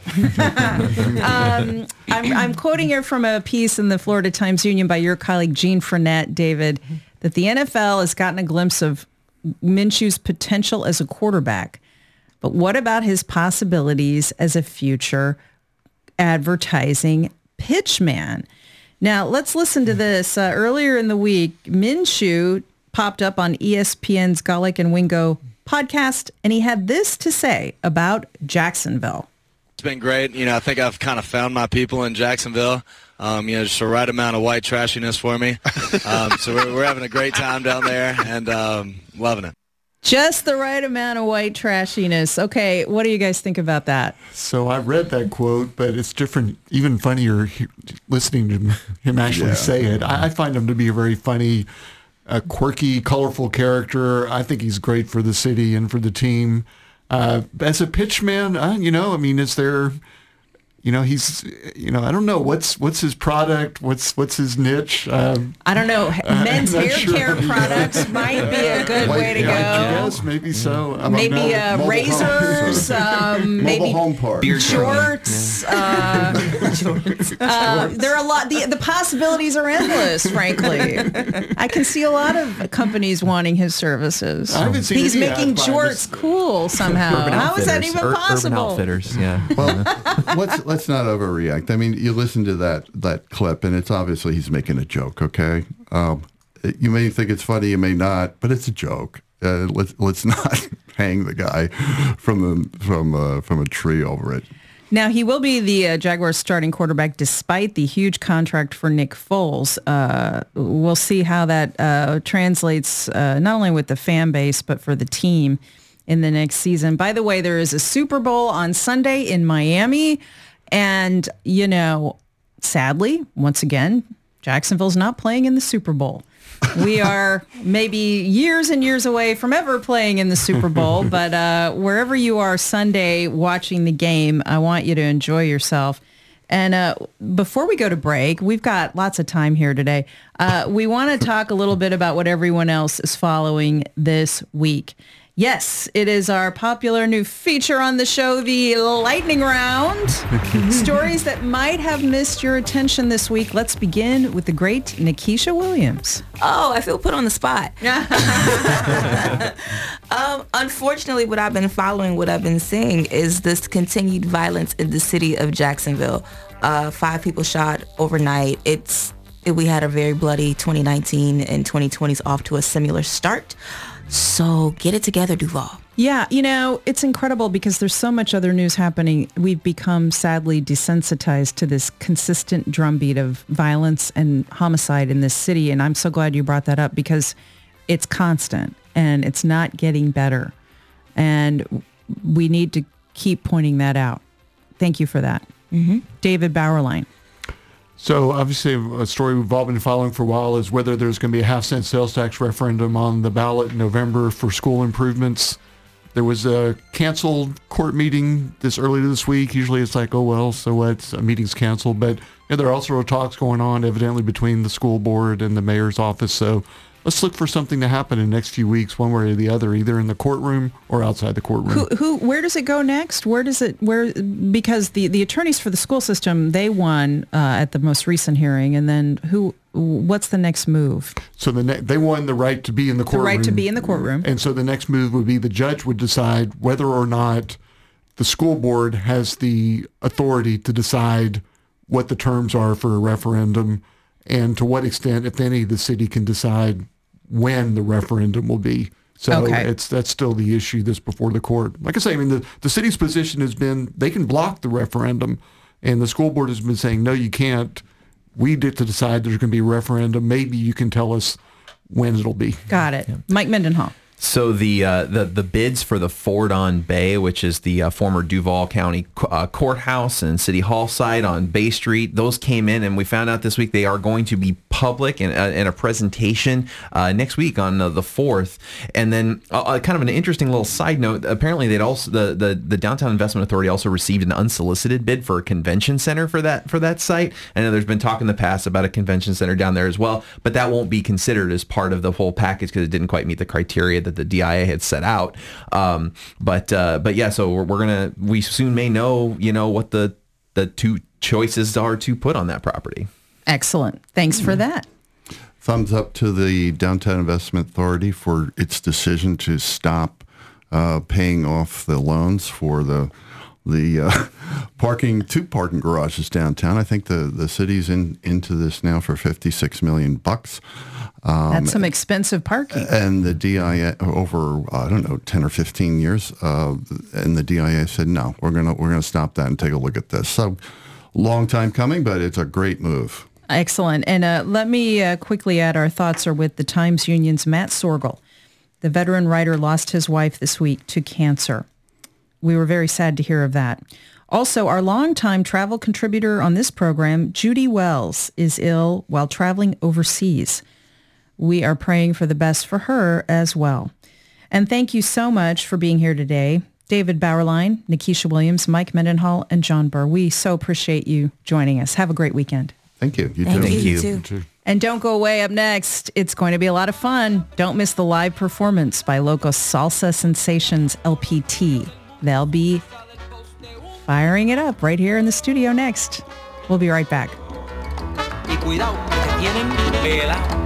Speaker 1: um, I'm, I'm quoting here from a piece in the Florida Times-Union by your colleague Jean Frenette, David, that the N F L has gotten a glimpse of Minshew's potential as a quarterback. But what about his possibilities as a future advertising pitchman? Now, let's listen to this. Uh, earlier in the week, Minshew popped up on E S P N's Golic and Wingo podcast, and he had this to say about Jacksonville.
Speaker 10: It's been great. You know, I think I've kind of found my people in Jacksonville. Um, you know, just the right amount of white trashiness for me. Um, so we're, we're having a great time down there and um, loving it.
Speaker 1: Just the right amount of white trashiness. Okay, what do you guys think about that?
Speaker 2: So I read that quote, but it's different, even funnier he, listening to him actually yeah. say it. I, I find him to be a very funny, uh, quirky, colorful character. I think he's great for the city and for the team. Uh, as a pitchman, uh, you know, I mean, is there... You know, he's, you know, I don't know, what's what's his product, what's what's his niche? Um,
Speaker 1: I don't know, men's hair sure. care products might be a good like, way to
Speaker 2: yeah,
Speaker 1: go.
Speaker 2: I guess, maybe so. I
Speaker 1: maybe uh, razors, um, maybe
Speaker 5: home parts.
Speaker 1: Shorts. Uh, uh, there are a lot, the, the possibilities are endless, frankly. I can see a lot of companies wanting his services.
Speaker 2: I haven't seen
Speaker 1: He's
Speaker 2: any
Speaker 1: making jorts cool somehow. How is that even
Speaker 4: Ur-
Speaker 1: possible?
Speaker 4: Urban Outfitters, yeah.
Speaker 5: Well, what's... Let's not overreact. I mean, you listen to that that clip, and it's obviously he's making a joke. Okay, um, you may think it's funny, you may not, but it's a joke. Uh, let's let's not hang the guy from the from uh, from a tree over it.
Speaker 1: Now, he will be the uh, Jaguars' starting quarterback despite the huge contract for Nick Foles. Uh, we'll see how that uh, translates uh, not only with the fan base but for the team in the next season. By the way, there is a Super Bowl on Sunday in Miami. And, you know, sadly, once again, Jacksonville's not playing in the Super Bowl. We are maybe years and years away from ever playing in the Super Bowl. But uh, wherever you are Sunday watching the game, I want you to enjoy yourself. And uh, before we go to break, we've got lots of time here today. Uh, we want to talk a little bit about what everyone else is following this week. Yes, it is our popular new feature on the show, the Lightning Round. Stories that might have missed your attention this week. Let's begin with the great Nikisha Williams.
Speaker 3: Oh, I feel put on the spot. um, unfortunately, what I've been following, what I've been seeing is this continued violence in the city of Jacksonville. Uh, five people shot overnight. It's it, we had a very bloody twenty nineteen, and twenty twenty is off to a similar start. So get it together, Duval.
Speaker 1: Yeah, you know, it's incredible because there's so much other news happening. We've become sadly desensitized to this consistent drumbeat of violence and homicide in this city. And I'm so glad you brought that up because it's constant and it's not getting better. And we need to keep pointing that out. Thank you for that. Mm-hmm. David Bauerlein.
Speaker 2: So obviously a story we've all been following for a while is whether there's going to be a half cent sales tax referendum on the ballot in November for school improvements. There was a canceled court meeting this earlier this week. Usually it's like, oh, well, so what? A meeting's canceled. But you know, there are also talks going on evidently between the school board and the mayor's office. So let's look for something to happen in the next few weeks, one way or the other, either in the courtroom or outside the courtroom.
Speaker 1: Who, who, where does it go next? Where does it, where, because the, the attorneys for the school system, they won uh, at the most recent hearing. And then who, what's the next move?
Speaker 2: So the ne- they won the right to be in the courtroom.
Speaker 1: The right to be in the courtroom.
Speaker 2: And so the next move would be the judge would decide whether or not the school board has the authority to decide what the terms are for a referendum and to what extent, if any, the city can decide when the referendum will be. So
Speaker 1: okay.
Speaker 2: it's that's still the issue that's before the court. Like I say, I mean, the, the city's position has been they can block the referendum, and the school board has been saying, no, you can't. We get to decide there's going to be a referendum. Maybe you can tell us when it'll be.
Speaker 1: Got it. Yeah. Mike Mendenhall.
Speaker 4: So the, uh, the the bids for the Ford on Bay, which is the uh, former Duval County uh, courthouse and city hall site on Bay Street, those came in, and we found out this week they are going to be public in, uh, in a presentation uh, next week on uh, the fourth. And then uh, kind of an interesting little side note, apparently they'd also the, the, the Downtown Investment Authority also received an unsolicited bid for a convention center for that for that site. I know there's been talk in the past about a convention center down there as well, but that won't be considered as part of the whole package because it didn't quite meet the criteria that the D I A had set out. Um, but uh, but yeah, so we're, we're gonna we soon may know you know what the the two choices are to put on that property.
Speaker 1: Excellent. Thanks for that.
Speaker 5: Thumbs up to the Downtown Investment Authority for its decision to stop uh, paying off the loans for the the uh, parking two parking garages downtown. I think the the city's in into this now for fifty-six million bucks.
Speaker 1: Um, That's some expensive parking.
Speaker 5: And the D I A over I don't know ten or fifteen years, uh, and the D I A said no, we're gonna we're gonna stop that and take a look at this. So long time coming, but it's a great move.
Speaker 1: Excellent. And uh, let me uh, quickly add our thoughts are with the Times Union's Matt Sorgel. The veteran writer lost his wife this week to cancer. We were very sad to hear of that. Also, our longtime travel contributor on this program, Judy Wells, is ill while traveling overseas. We are praying for the best for her as well. And thank you so much for being here today. David Bauerlein, Nikisha Williams, Mike Mendenhall, and John Burr. We so appreciate you joining us. Have a great weekend.
Speaker 5: Thank you. You
Speaker 3: Thank
Speaker 5: too.
Speaker 3: you.
Speaker 4: Thank you.
Speaker 3: You
Speaker 5: You
Speaker 3: too.
Speaker 5: too.
Speaker 1: And don't go away. Up next, it's going to be a lot of fun. Don't miss the live performance by local salsa sensations L P T. They'll be firing it up right here in the studio next. We'll be right back.
Speaker 11: Y cuidado, que tienen pelao.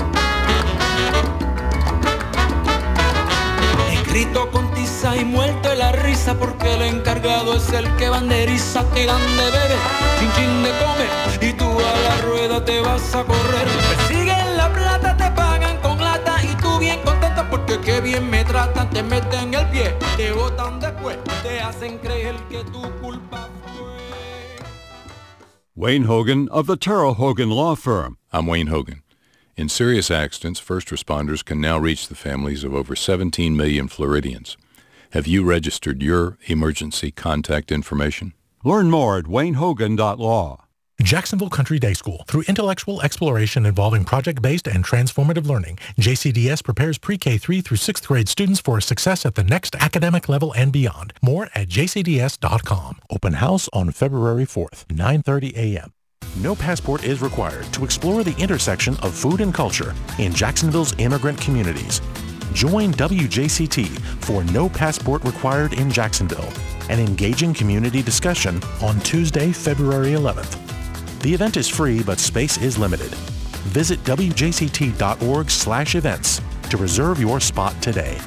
Speaker 11: Escrito con tiza y muerto de la risa porque el encargado es el que banderiza. Te dan de beber, chin chin de comer y tú a la rueda te vas a correr. Persiguen la plata, te pagan con lata y tú bien contento porque qué bien me tratan. Te meten el pie, te botan después, te hacen creer que tu culpa fue.
Speaker 12: Wayne Hogan of the Terrell Hogan Law Firm.
Speaker 13: I'm Wayne Hogan. In serious accidents, first responders can now reach the families of over seventeen million Floridians. Have you registered your emergency contact information?
Speaker 12: Learn more at wayne hogan dot law.
Speaker 14: Jacksonville Country Day School. Through intellectual exploration involving project-based and transformative learning, J C D S prepares pre-K three through sixth grade students for success at the next academic level and beyond. More at j c d s dot com. Open house on February fourth, nine thirty a.m. No passport is required to explore the intersection of food and culture in Jacksonville's immigrant communities. Join W J C T for No Passport Required in Jacksonville, an engaging community discussion on Tuesday, February eleventh. The event is free, but space is limited. Visit W J C T dot org slash events to reserve your spot today.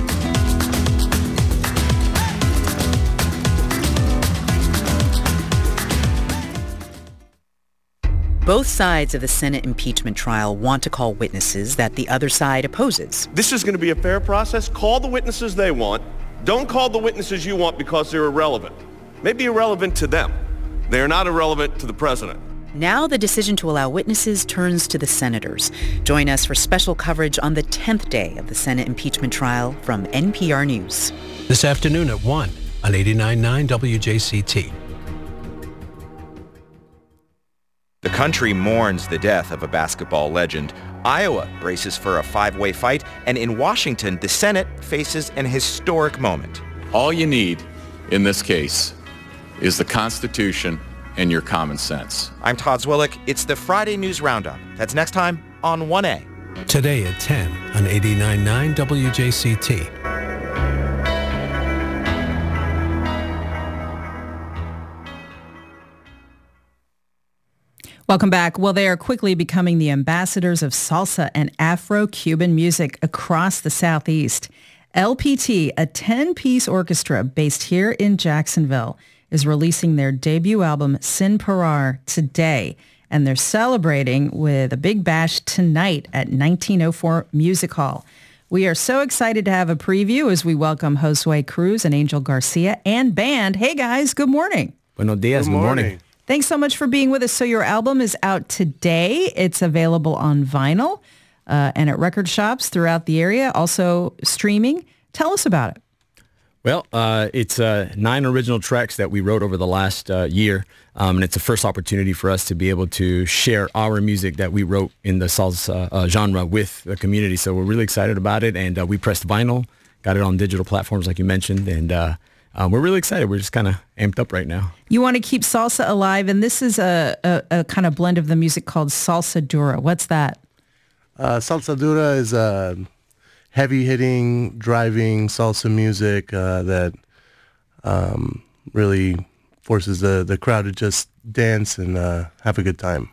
Speaker 15: Both sides of the Senate impeachment trial want to call witnesses that the other side opposes.
Speaker 16: This is going to be a fair process. Call the witnesses they want. Don't call the witnesses you want because they're irrelevant. Maybe irrelevant to them. They are not irrelevant to the president.
Speaker 15: Now the decision to allow witnesses turns to the senators. Join us for special coverage on the tenth day of the Senate impeachment trial from N P R News.
Speaker 17: This afternoon at one on eighty-nine point nine W J C T.
Speaker 18: The country mourns the death of a basketball legend. Iowa braces for a five-way fight, and in Washington, the Senate faces an historic moment.
Speaker 19: All you need in this case is the Constitution and your common sense.
Speaker 18: I'm Todd Zwillick. It's the Friday News Roundup. That's next time on one A.
Speaker 17: Today at ten on eighty-nine point nine W J C T.
Speaker 1: Welcome back. Well, they are quickly becoming the ambassadors of salsa and Afro-Cuban music across the Southeast. L P T, a ten-piece orchestra based here in Jacksonville, is releasing their debut album, Sin Parar, today. And they're celebrating with a big bash tonight at nineteen oh four Music Hall. We are so excited to have a preview as we welcome Josue Cruz and Angel Garcia and band. Hey, guys. Good morning.
Speaker 20: Buenos dias. Good morning. Good morning.
Speaker 1: Thanks so much for being with us. So your album is out today. It's available on vinyl uh, and at record shops throughout the area, also streaming. Tell us about it.
Speaker 20: Well, uh, it's uh, nine original tracks that we wrote over the last uh, year, um, and it's the first opportunity for us to be able to share our music that we wrote in the salsa uh, genre with the community. So we're really excited about it, and uh, we pressed vinyl, got it on digital platforms like you mentioned, and uh, uh, we're really excited. We're just kind of amped up right now.
Speaker 1: You want to keep salsa alive, and this is a, a, a kind of blend of the music called Salsa Dura. What's that?
Speaker 21: Uh, salsa Dura is a heavy-hitting, driving salsa music uh, that um, really forces the, the crowd to just dance and uh, have a good time.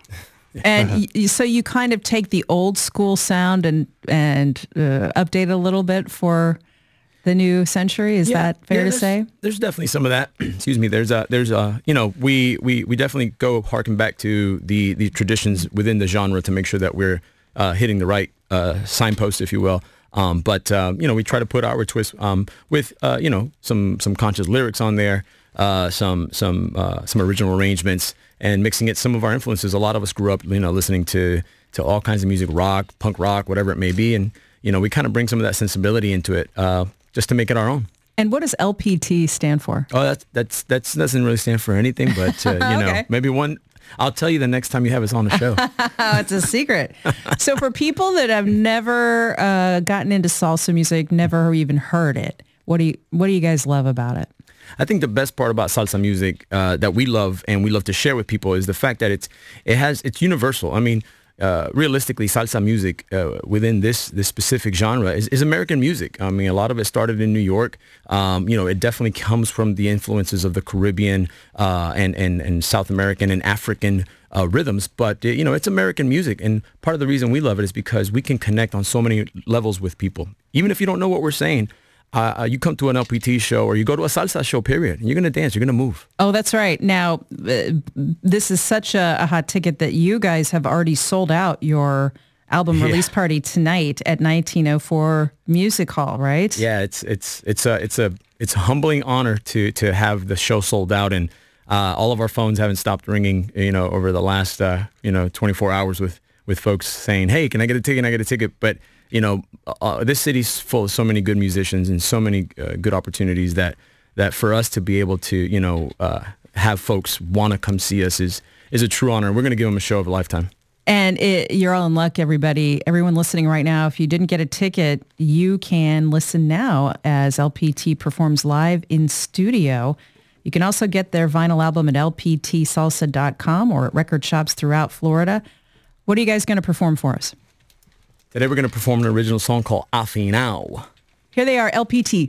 Speaker 1: And y- so you kind of take the old school sound and and uh, update it a little bit for the new century. Is
Speaker 20: Yeah,
Speaker 1: that fair
Speaker 20: yeah,
Speaker 1: to
Speaker 20: there's-
Speaker 1: say?
Speaker 20: There's definitely some of that. Excuse me. There's a, there's a, you know, we, we, we definitely go harken back to the, the traditions within the genre to make sure that we're uh, hitting the right uh, signpost, if you will. Um, but, um, you know, we try to put our twist um, with, uh, you know, some, some conscious lyrics on there, uh, some, some, uh, some original arrangements, and mixing it some of our influences. A lot of us grew up, you know, listening to, to all kinds of music, rock, punk rock, whatever it may be. And, you know, we kind of bring some of that sensibility into it uh, just to make it our own.
Speaker 1: And what does L P T stand for?
Speaker 20: Oh, that's, that's, that's doesn't really stand for anything, but, uh, you know,
Speaker 1: Okay.
Speaker 20: maybe one, I'll tell you the next time you have us on the show.
Speaker 1: It's a secret. So for people that have never uh, gotten into salsa music, never even heard it, what do you what do you guys love about it?
Speaker 20: I think the best part about salsa music uh, that we love and we love to share with people is the fact that it's it has it's universal. I mean, uh, realistically, salsa music uh, within this this specific genre is, is American music. I mean, a lot of it started in New York. Um, you know, it definitely comes from the influences of the Caribbean uh, and, and and South American and African uh, rhythms. But uh, you know, it's American music, and part of the reason we love it is because we can connect on so many levels with people, even if you don't know what we're saying. Uh, you come to an L P T show or you go to a salsa show, period. You're going to dance. You're going to move.
Speaker 1: Oh, that's right. Now, uh, this is such a, a hot ticket that you guys have already sold out your album
Speaker 20: Yeah.
Speaker 1: release party tonight at nineteen oh four Music Hall, right?
Speaker 20: Yeah, it's it's it's a it's a it's a humbling honor to to have the show sold out, and uh, all of our phones haven't stopped ringing. You know, over the last uh, you know twenty-four hours with with folks saying, "Hey, can I get a ticket? Can I get a ticket?" But you know, uh, this city's full of so many good musicians and so many uh, good opportunities that that for us to be able to, you know, uh, have folks want to come see us is is a true honor. We're going to give them a show of a lifetime.
Speaker 1: And it, you're all in luck, everybody. Everyone listening right now, if you didn't get a ticket, you can listen now as L P T performs live in studio. You can also get their vinyl album at L P T salsa dot com or at record shops throughout Florida. What are you guys going to perform for us?
Speaker 20: that they were going to perform an original song called Afinao.
Speaker 1: Here they are, L P T.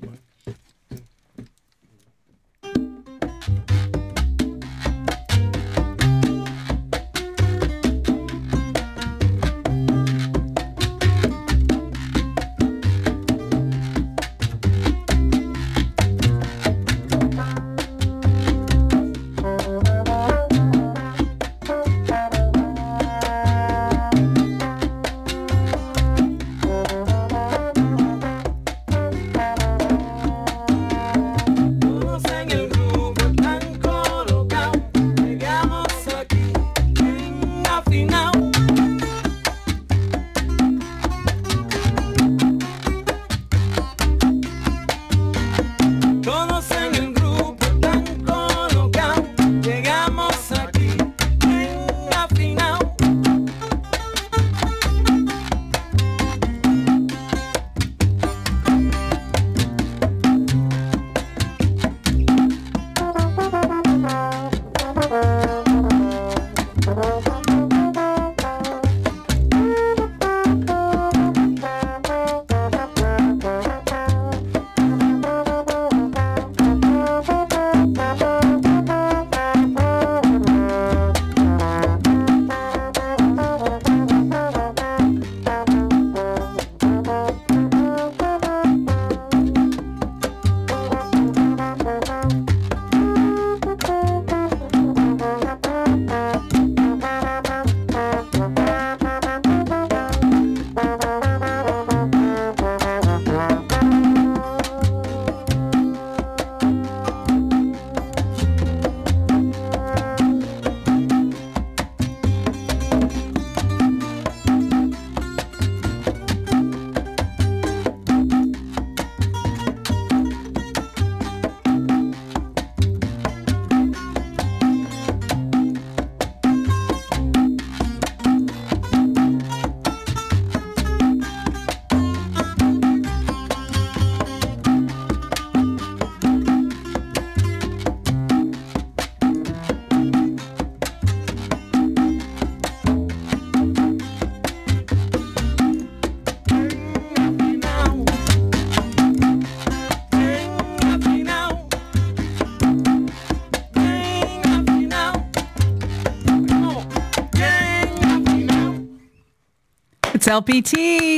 Speaker 1: It's L P T.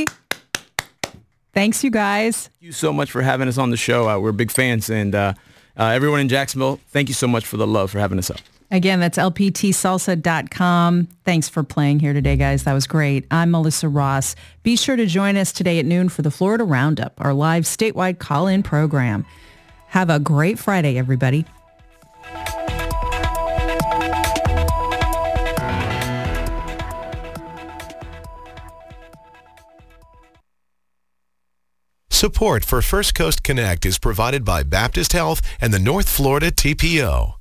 Speaker 1: Thanks, you guys.
Speaker 20: Thank you so much for having us on the show. Uh, we're big fans. And uh, uh, everyone in Jacksonville, thank you so much for the love for having us up.
Speaker 1: Again, that's L P T salsa dot com. Thanks for playing here today, guys. That was great. I'm Melissa Ross. Be sure to join us today at noon for the Florida Roundup, our live statewide call-in program. Have a great Friday, everybody.
Speaker 6: Support for First Coast Connect is provided by Baptist Health and the North Florida T P O.